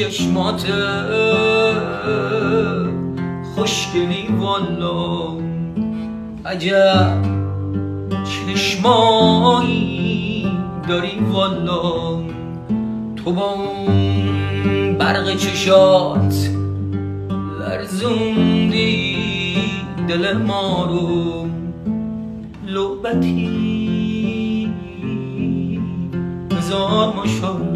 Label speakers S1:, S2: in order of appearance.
S1: چشمات خوشگلی والا، عجب چشمایی داری والا. تو با اون برق چشات لرزوندی دل ما رو. لعبتی هزار ماشالله